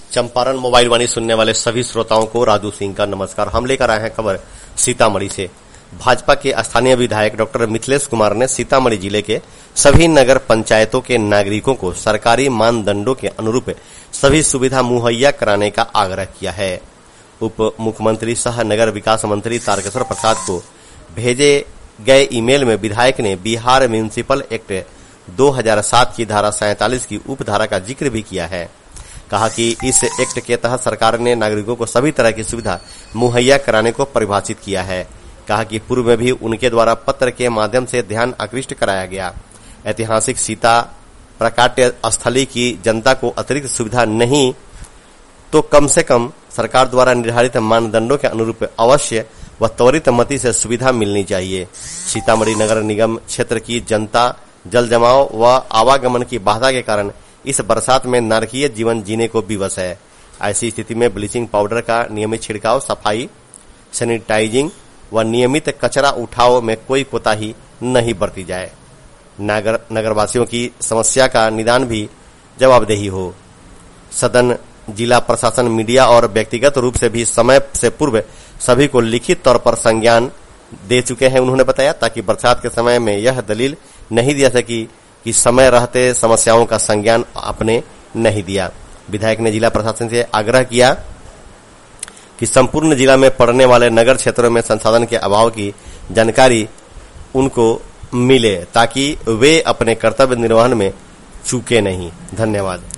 Champaran mobile वाणी सुनने वाले सभी श्रोताओं को राजू सिंह का नमस्कार। हम लेकर आए हैं खबर सीतामढ़ी से। भाजपा के स्थानीय विधायक डॉक्टर मिथिलेश कुमार ने सीतामढ़ी जिले के सभी नगर पंचायतों के नागरिकों को सरकारी मानदंडों के अनुरूप सभी सुविधा मुहैया कराने का आग्रह किया है। उप मुख्यमंत्री सह नगर विकास मंत्री तारकेश्वर प्रसाद को भेजे गए ईमेल में विधायक ने बिहार म्युनिसिपल एक्ट 2007 की धारा 47 की उपधारा का जिक्र भी किया है। कहा कि इस एक्ट के तहत सरकार ने नागरिकों को सभी तरह की सुविधा मुहैया कराने को परिभाषित किया है। कहा कि पूर्व में भी उनके द्वारा पत्र के माध्यम से ध्यान आकृष्ट कराया गया। ऐतिहासिक सीता प्राकट्य स्थली की जनता को अतिरिक्त सुविधा नहीं तो कम से कम सरकार द्वारा निर्धारित मानदंडों के अनुरूप अवश्य व त्वरित मति से सुविधा मिलनी चाहिए। सीतामढ़ी नगर निगम क्षेत्र की जनता जल जमाव व आवागमन की बाधा के कारण इस बरसात में नारकीय जीवन जीने को विवश है। ऐसी स्थिति में ब्लीचिंग पाउडर का नियमित छिड़काव, सफाई, सैनिटाइजिंग व नियमित कचरा उठाव में कोई कोताही नहीं बरती जाए। नगरवासियों की समस्या का निदान भी जवाबदेही हो। सदन, जिला प्रशासन, मीडिया और व्यक्तिगत रूप से भी समय से पूर्व सभी को लिखित तौर पर संज्ञान दे चुके हैं। उन्होंने बताया ताकि बरसात के समय में यह दलील नहीं दिया सकी कि समय रहते समस्याओं का संज्ञान आपने नहीं दिया। विधायक ने जिला प्रशासन से आग्रह किया कि संपूर्ण जिला में पड़ने वाले नगर क्षेत्रों में संसाधन के अभाव की जानकारी उनको मिले ताकि वे अपने कर्तव्य निर्वहन में चूके नहीं। धन्यवाद।